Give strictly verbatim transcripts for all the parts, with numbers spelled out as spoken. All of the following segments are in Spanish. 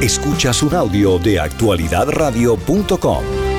Escuchas un audio de actualidad radio punto com.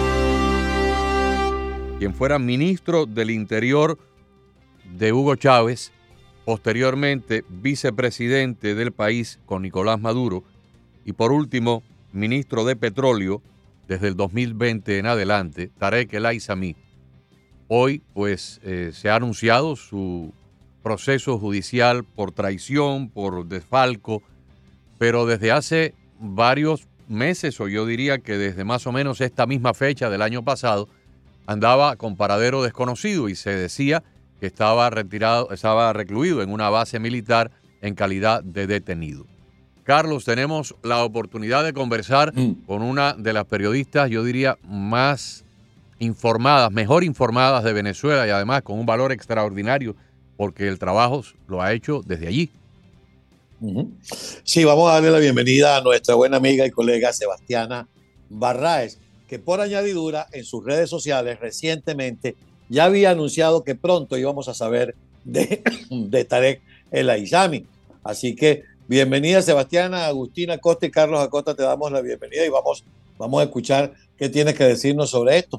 Quien fuera ministro del Interior de Hugo Chávez, posteriormente vicepresidente del país con Nicolás Maduro y por último ministro de Petróleo desde el dos mil veinte en adelante, Tarek El Aissami. Hoy pues eh, se ha anunciado su proceso judicial por traición, por desfalco, pero desde hace varios meses, o yo diría que desde más o menos esta misma fecha del año pasado, andaba con paradero desconocido y se decía que estaba retirado, estaba recluido en una base militar en calidad de detenido. Carlos, tenemos la oportunidad de conversar mm. con una de las periodistas, yo diría, más informadas, mejor informadas de Venezuela y además con un valor extraordinario porque el trabajo lo ha hecho desde allí. Uh-huh. Sí, vamos a darle la bienvenida a nuestra buena amiga y colega Sebastiana Barraez, que por añadidura en sus redes sociales recientemente ya había anunciado que pronto íbamos a saber de, de Tarek El Aissami. Así que bienvenida Sebastiana, Agustina Acosta y Carlos Acosta, te damos la bienvenida y vamos, vamos a escuchar qué tienes que decirnos sobre esto.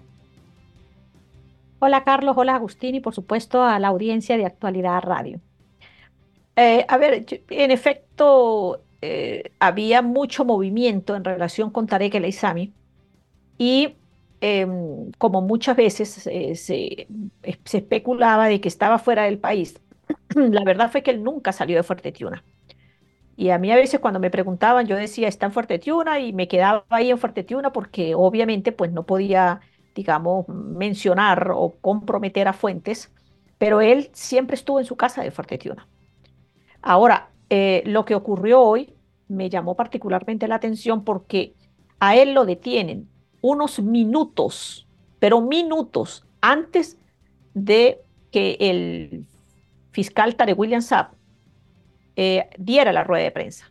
Hola Carlos, hola Agustín y por supuesto a la audiencia de Actualidad Radio. Eh, a ver, en efecto eh, había mucho movimiento en relación con Tarek El Aissami y eh, como muchas veces eh, se, se especulaba de que estaba fuera del país, la verdad fue que él nunca salió de Fuerte Tiuna. Y a mí a veces cuando me preguntaban yo decía está en Fuerte Tiuna y me quedaba ahí en Fuerte Tiuna porque obviamente pues no podía, digamos, mencionar o comprometer a fuentes, pero él siempre estuvo en su casa de Fuerte Tiuna. Ahora, eh, lo que ocurrió hoy me llamó particularmente la atención porque a él lo detienen unos minutos, pero minutos antes de que el fiscal Tarek William Saab eh, diera la rueda de prensa.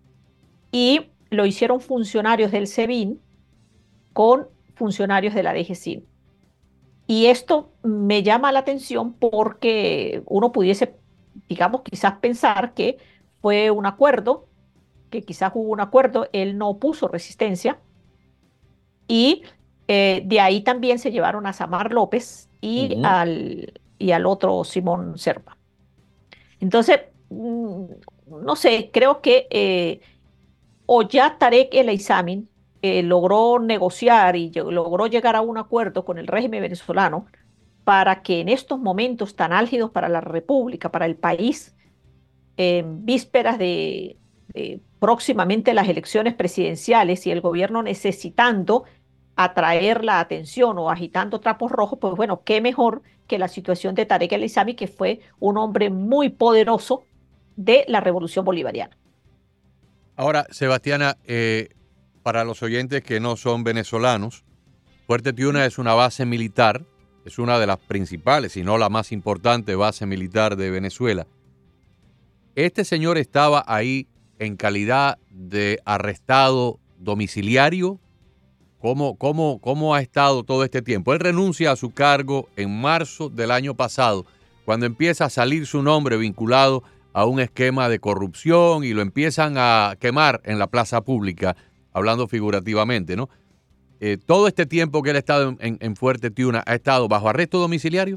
Y lo hicieron funcionarios del SEBIN con funcionarios de la D G C I N. Y esto me llama la atención porque uno pudiese, digamos, quizás pensar que fue un acuerdo, que quizás hubo un acuerdo, él no opuso resistencia, y eh, de ahí también se llevaron a Samar López y, uh-huh. al, y al otro Simón Serpa. Entonces, mmm, no sé, creo que eh, o ya Tarek El Aissami eh, logró negociar y logró llegar a un acuerdo con el régimen venezolano para que en estos momentos tan álgidos para la República, para el país, en vísperas de, de próximamente las elecciones presidenciales y el gobierno necesitando atraer la atención o agitando trapos rojos, pues bueno, qué mejor que la situación de Tarek El Aissami, que fue un hombre muy poderoso de la Revolución Bolivariana. Ahora, Sebastiana, eh, para los oyentes que no son venezolanos, Fuerte Tiuna es una base militar, es una de las principales, si no la más importante base militar de Venezuela. ¿Este señor estaba ahí en calidad de arrestado domiciliario? ¿Cómo, cómo, cómo ha estado todo este tiempo? Él renuncia a su cargo en marzo del año pasado, cuando empieza a salir su nombre vinculado a un esquema de corrupción y lo empiezan a quemar en la plaza pública, hablando figurativamente, ¿no? Eh, todo este tiempo que él ha estado en, en, en Fuerte Tiuna, ¿ha estado bajo arresto domiciliario?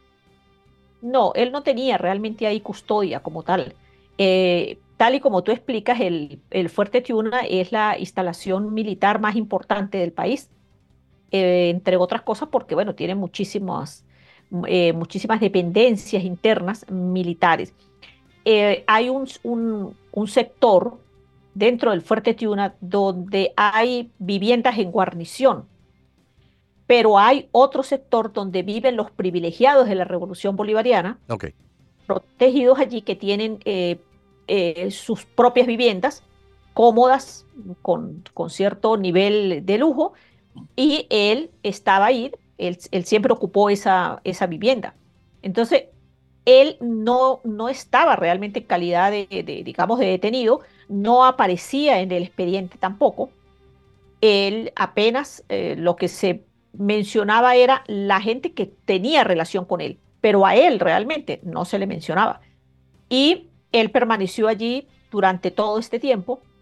No, él no tenía realmente ahí custodia como tal. Eh, tal y como tú explicas, el, el Fuerte Tiuna es la instalación militar más importante del país, eh, entre otras cosas porque, bueno, tiene muchísimas, eh, muchísimas dependencias internas militares. Eh, hay un, un, un sector dentro del Fuerte Tiuna donde hay viviendas en guarnición, pero hay otro sector donde viven los privilegiados de la Revolución Bolivariana, okay. protegidos allí, que tienen eh, eh, sus propias viviendas cómodas, con, con cierto nivel de lujo, y él estaba ahí, él, él siempre ocupó esa, esa vivienda. Entonces, él no, no estaba realmente en calidad de, de, digamos, de detenido, no aparecía en el expediente tampoco. Él apenas eh, lo que se mencionaba era la gente que tenía relación con él, pero a él realmente no se le mencionaba. Y él permaneció allí durante todo este tiempo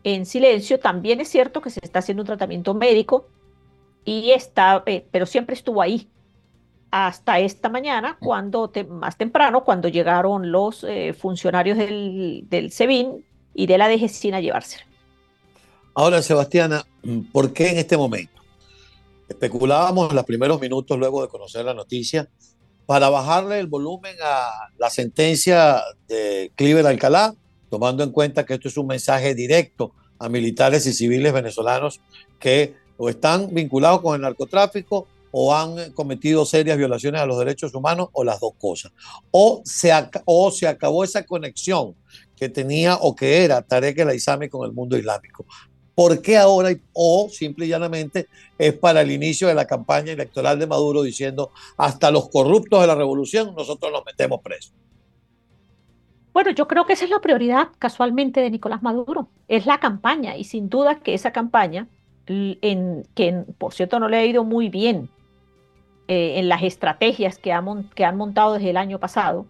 en silencio. También es cierto que se está haciendo un tratamiento médico y está, eh, pero siempre estuvo ahí hasta esta mañana, cuando te- más temprano, cuando llegaron los eh, funcionarios del, del SEBIN y de la DGCIN a llevárselo. Ahora, Sebastiana, ¿por qué en este momento? Especulábamos en los primeros minutos luego de conocer la noticia para bajarle el volumen a la sentencia de Cliver Alcalá, tomando en cuenta que esto es un mensaje directo a militares y civiles venezolanos que o están vinculados con el narcotráfico o han cometido serias violaciones a los derechos humanos o las dos cosas. O se, o se acabó esa conexión que tenía o que era Tarek El Aissami con el mundo islámico. ¿Por qué ahora? O simple y llanamente es para el inicio de la campaña electoral de Maduro diciendo hasta los corruptos de la revolución nosotros los metemos presos. Bueno, yo creo que esa es la prioridad casualmente de Nicolás Maduro, es la campaña y sin duda que esa campaña, l- en, que en- por cierto no le ha ido muy bien eh, en las estrategias que, ha mon- que han montado desde el año pasado,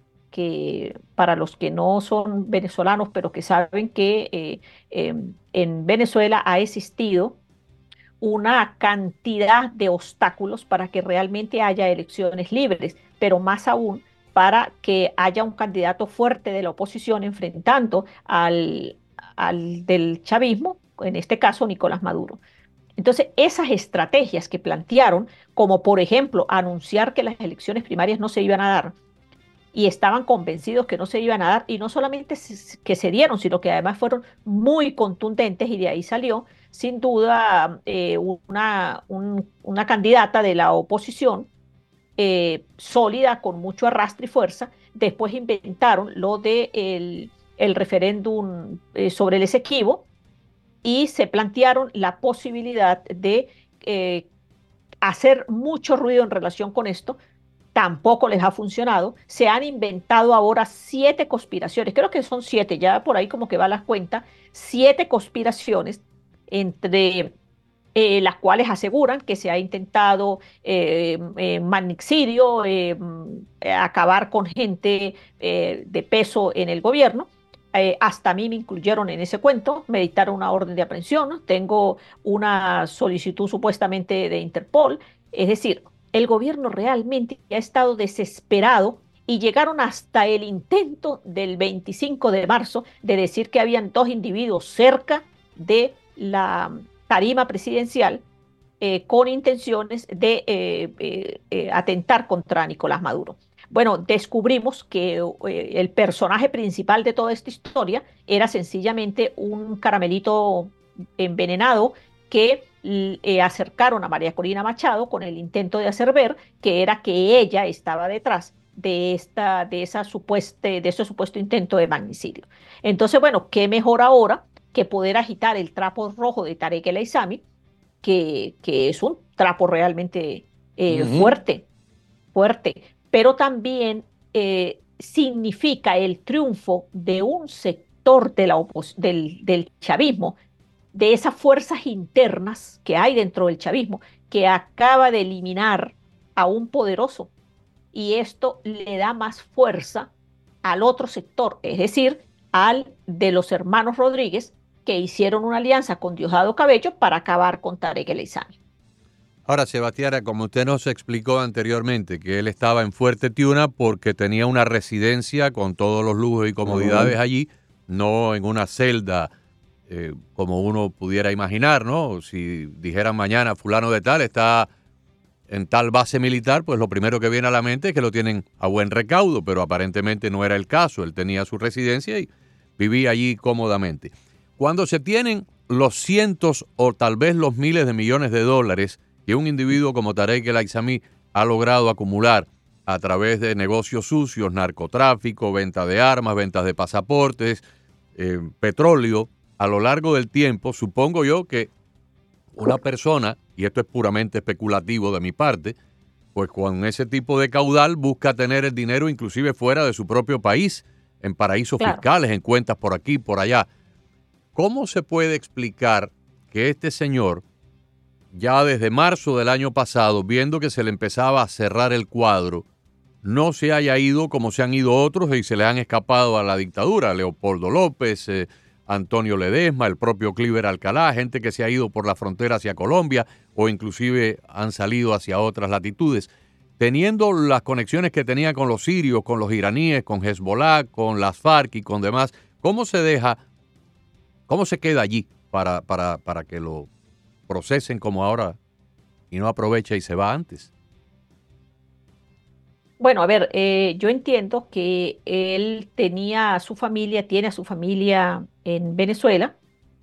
que para los que no son venezolanos, pero que saben que eh, em, en Venezuela ha existido una cantidad de obstáculos para que realmente haya elecciones libres, pero más aún para que haya un candidato fuerte de la oposición enfrentando al, al del chavismo, en este caso Nicolás Maduro. Entonces, esas estrategias que plantearon, como por ejemplo anunciar que las elecciones primarias no se iban a dar, y estaban convencidos que no se iban a dar, y no solamente que se dieron, sino que además fueron muy contundentes, y de ahí salió sin duda eh, una, un, una candidata de la oposición eh, sólida, con mucho arrastre y fuerza. Después inventaron lo de el, el referéndum eh, sobre el Esequibo y se plantearon la posibilidad de eh, hacer mucho ruido en relación con esto. Tampoco les ha funcionado. Se han inventado ahora siete conspiraciones, creo que son siete, ya por ahí como que va la cuenta, siete conspiraciones entre eh, las cuales aseguran que se ha intentado eh, eh, magnicidio, eh, mm, eh, acabar con gente eh, de peso en el gobierno. Eh, hasta a mí me incluyeron en ese cuento, me dictaron una orden de aprehensión, ¿no? Tengo una solicitud supuestamente de Interpol. Es decir, el gobierno realmente ha estado desesperado y llegaron hasta el intento del veinticinco de marzo de decir que habían dos individuos cerca de la tarima presidencial eh, con intenciones de eh, eh, eh, atentar contra Nicolás Maduro. Bueno, descubrimos que eh, el personaje principal de toda esta historia era sencillamente un caramelito envenenado que eh, acercaron a María Corina Machado con el intento de hacer ver que era que ella estaba detrás de, esta, de, esa supuesta, de ese supuesto intento de magnicidio. Entonces, bueno, qué mejor ahora que poder agitar el trapo rojo de Tarek El Aissami, que, que es un trapo realmente Uh eh, -huh. fuerte, fuerte, pero también eh, significa el triunfo de un sector de la del, del chavismo, de esas fuerzas internas que hay dentro del chavismo, que acaba de eliminar a un poderoso. Y esto le da más fuerza al otro sector, es decir, al de los hermanos Rodríguez, que hicieron una alianza con Diosdado Cabello para acabar con Tarek El Aissami. Ahora, Sebastiana, como usted nos explicó anteriormente, que él estaba en Fuerte Tiuna porque tenía una residencia con todos los lujos y comodidades uh-huh. allí, no en una celda eh, como uno pudiera imaginar, ¿no? Si dijeran mañana fulano de tal está en tal base militar, pues lo primero que viene a la mente es que lo tienen a buen recaudo, pero aparentemente no era el caso. Él tenía su residencia y vivía allí cómodamente. Cuando se tienen los cientos o tal vez los miles de millones de dólares que un individuo como Tarek El Aissami ha logrado acumular a través de negocios sucios, narcotráfico, venta de armas, ventas de pasaportes, eh, petróleo, a lo largo del tiempo, supongo yo que una persona, y esto es puramente especulativo de mi parte, pues con ese tipo de caudal busca tener el dinero inclusive fuera de su propio país, en paraísos claro. fiscales, en cuentas por aquí, por allá. ¿Cómo se puede explicar que este señor, ya desde marzo del año pasado, viendo que se le empezaba a cerrar el cuadro, no se haya ido como se han ido otros y se le han escapado a la dictadura? Leopoldo López, eh, Antonio Ledesma, el propio Cliver Alcalá, gente que se ha ido por la frontera hacia Colombia o inclusive han salido hacia otras latitudes. Teniendo las conexiones que tenía con los sirios, con los iraníes, con Hezbollah, con las FARC y con demás, ¿cómo se deja, cómo se queda allí para, para, para que lo procesen como ahora y no aprovecha y se va antes? Bueno, a ver, eh, yo entiendo que él tenía a su familia, tiene a su familia en Venezuela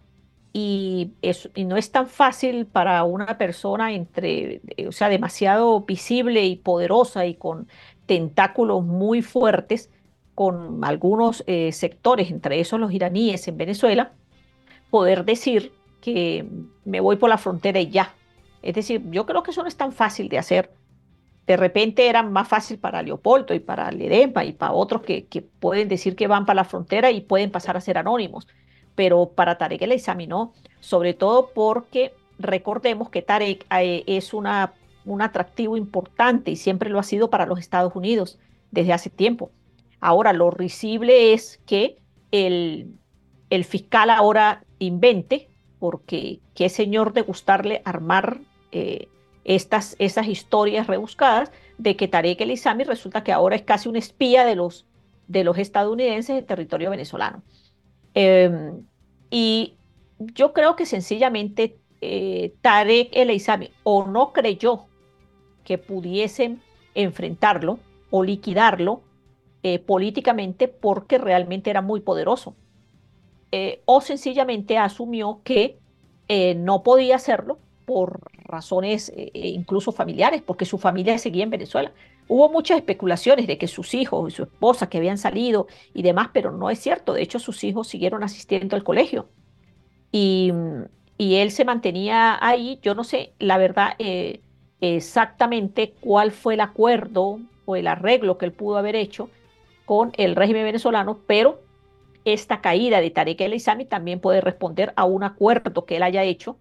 y, es- y no es tan fácil para una persona entre, eh, o sea, demasiado visible y poderosa y con tentáculos muy fuertes con algunos eh, sectores, entre esos los iraníes en Venezuela, poder decir que me voy por la frontera y ya. Es decir, yo creo que eso no es tan fácil de hacer. De repente era más fácil para Leopoldo y para Ledesma y para otros que, que pueden decir que van para la frontera y pueden pasar a ser anónimos, pero para Tarek El Aissami no, sobre todo porque recordemos que Tarek eh, es una, un atractivo importante y siempre lo ha sido para los Estados Unidos desde hace tiempo. Ahora, lo risible es que el, el fiscal ahora invente, porque qué señor de gustarle armar eh, estas, esas historias rebuscadas de que Tarek El Aissami resulta que ahora es casi un espía de los, de los estadounidenses en territorio venezolano. Eh, y yo creo que sencillamente eh, Tarek El Aissami o no creyó que pudiesen enfrentarlo o liquidarlo eh, políticamente porque realmente era muy poderoso, eh, o sencillamente asumió que eh, no podía hacerlo por razones eh, eh, incluso familiares, porque su familia seguía en Venezuela. Hubo muchas especulaciones de que sus hijos y su esposa que habían salido y demás, pero no es cierto. De hecho, sus hijos siguieron asistiendo al colegio y, mm, y él se mantenía ahí. Yo no sé, la verdad, eh, exactamente cuál fue el acuerdo o el arreglo que él pudo haber hecho con el régimen venezolano, pero esta caída de Tarek El Aissami también puede responder a un acuerdo que él haya hecho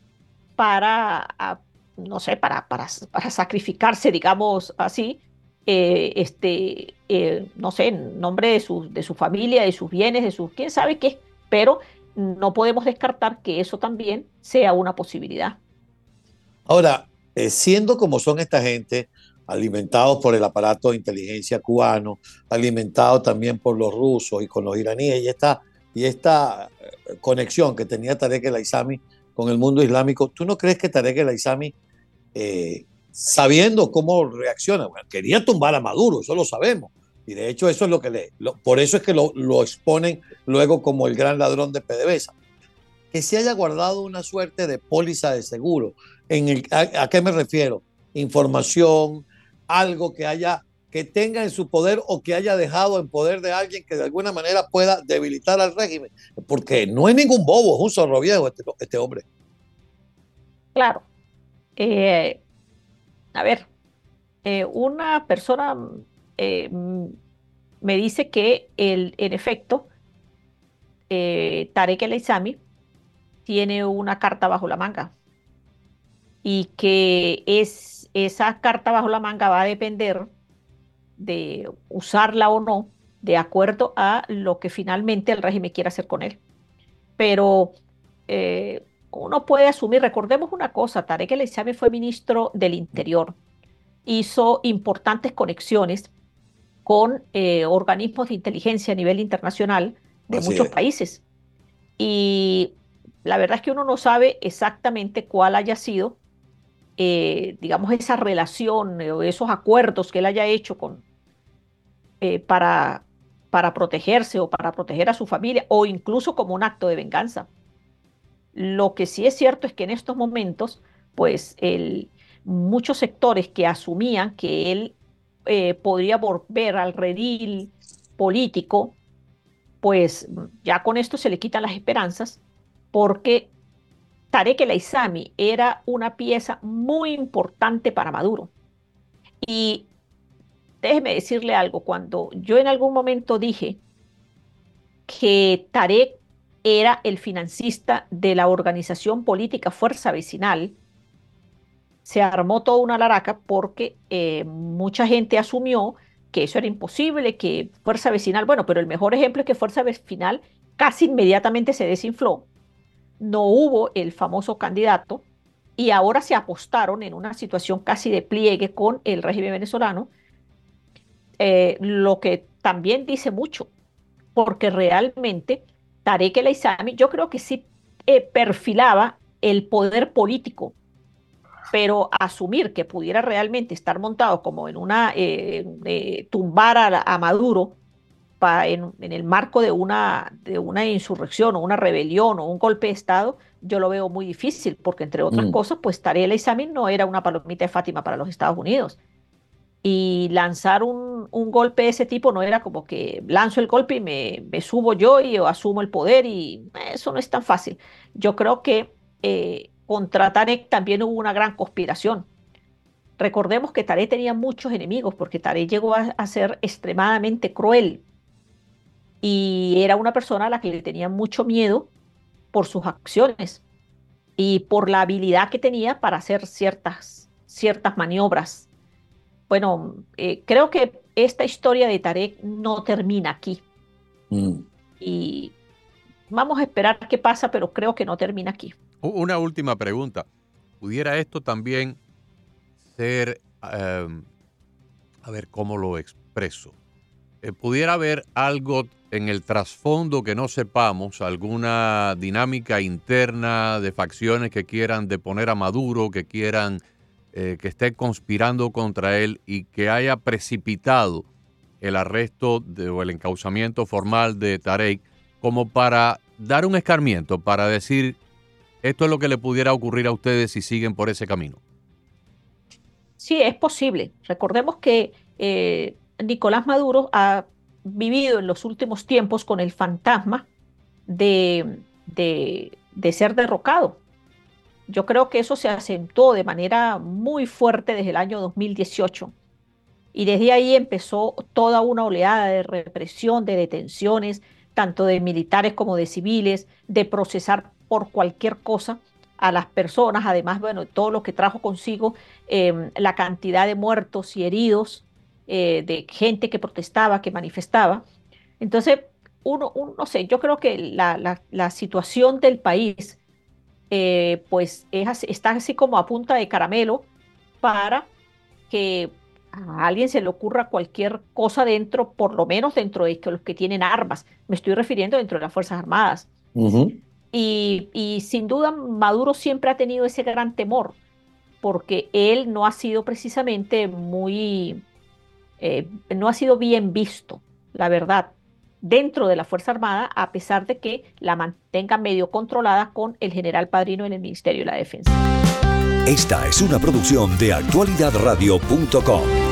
para, a, no sé, para, para, para, sacrificarse, digamos así, eh, este, eh, no sé, en nombre de su, de su familia, de sus bienes, de sus, quién sabe qué, pero no podemos descartar que eso también sea una posibilidad. Ahora, eh, siendo como son esta gente, alimentados por el aparato de inteligencia cubano, alimentados también por los rusos y con los iraníes, y esta, y esta eh, conexión que tenía Tarek El Aissami con el mundo islámico, ¿tú no crees que Tarek El Aissami, eh, sabiendo cómo reacciona, bueno, quería tumbar a Maduro, eso lo sabemos, y de hecho eso es lo que le, lo, por eso es que lo, lo exponen luego como el gran ladrón de PDVSA, que se haya guardado una suerte de póliza de seguro? En el, a, ¿A qué me refiero? Información, algo que haya, que tenga en su poder o que haya dejado en poder de alguien que de alguna manera pueda debilitar al régimen, porque no es ningún bobo, es un zorro viejo este, este hombre. Claro, eh, a ver, eh, una persona eh, me dice que el, en efecto, eh, Tarek El Aissami tiene una carta bajo la manga y que es, esa carta bajo la manga va a depender de usarla o no de acuerdo a lo que finalmente el régimen quiera hacer con él. Pero eh, uno puede asumir, recordemos una cosa, Tarek El Aissami fue ministro del Interior, hizo importantes conexiones con eh, organismos de inteligencia a nivel internacional de Así muchos es. países. Y la verdad es que uno no sabe exactamente cuál haya sido, eh, digamos, esa relación eh, o esos acuerdos que él haya hecho con, eh, para, para protegerse o para proteger a su familia o incluso como un acto de venganza. Lo que sí es cierto es que en estos momentos, pues el, muchos sectores que asumían que él eh, podría volver al redil político, pues ya con esto se le quitan las esperanzas porque Tarek El Aissami era una pieza muy importante para Maduro. Y déjeme decirle algo, cuando yo en algún momento dije que Tarek era el financista de la organización política Fuerza Vecinal, se armó toda una laraca porque eh, mucha gente asumió que eso era imposible, que Fuerza Vecinal, bueno, pero el mejor ejemplo es que Fuerza Vecinal casi inmediatamente se desinfló, no hubo el famoso candidato y ahora se apostaron en una situación casi de pliegue con el régimen venezolano, eh, lo que también dice mucho, porque realmente Tarek El Aissami yo creo que sí eh, perfilaba el poder político, pero asumir que pudiera realmente estar montado como en una, eh, eh, tumbar a, a Maduro pa, en, en, el marco de una, de una insurrección o una rebelión o un golpe de Estado, yo lo veo muy difícil, porque entre otras Mm. cosas, pues Tarek El Aissami no era una palomita de Fátima para los Estados Unidos. Y lanzar un, un golpe de ese tipo no era como que lanzo el golpe y me, me subo yo y asumo el poder, y eso no es tan fácil. Yo creo que eh, contra Tarek también hubo una gran conspiración. Recordemos que Tarek tenía muchos enemigos porque Tarek llegó a, a ser extremadamente cruel y era una persona a la que le tenía mucho miedo por sus acciones y por la habilidad que tenía para hacer ciertas, ciertas maniobras. Bueno, eh, creo que esta historia de Tarek no termina aquí Mm. y vamos a esperar qué pasa, pero creo que no termina aquí. Una última pregunta. ¿Pudiera esto también ser, eh, a ver cómo lo expreso? Eh, ¿Pudiera haber algo en el trasfondo que no sepamos, alguna dinámica interna de facciones que quieran deponer a Maduro, que quieran, eh, que estén conspirando contra él y que haya precipitado el arresto de, o el encauzamiento formal de Tarek, como para dar un escarmiento, para decir, esto es lo que le pudiera ocurrir a ustedes si siguen por ese camino? Sí, es posible. Recordemos que eh, Nicolás Maduro ha vivido en los últimos tiempos con el fantasma de, de, de ser derrocado. Yo creo que eso se acentuó de manera muy fuerte desde el año dos mil dieciocho y desde ahí empezó toda una oleada de represión, de detenciones, tanto de militares como de civiles, de procesar por cualquier cosa a las personas, además, bueno, todo lo que trajo consigo eh, la cantidad de muertos y heridos, eh, de gente que protestaba, que manifestaba. Entonces, uno, uno no sé, yo creo que la, la, la situación del país, eh, pues es así- está así como a punta de caramelo para que a alguien se le ocurra cualquier cosa dentro, por lo menos dentro de que los que tienen armas. Me estoy refiriendo dentro de las Fuerzas Armadas. Ujú. Y, y sin duda Maduro siempre ha tenido ese gran temor, porque él no ha sido precisamente muy, eh, no ha sido bien visto, la verdad, dentro de la Fuerza Armada, a pesar de que la mantenga medio controlada con el general padrino en el Ministerio de la Defensa. Esta es una producción de actualidad radio punto com.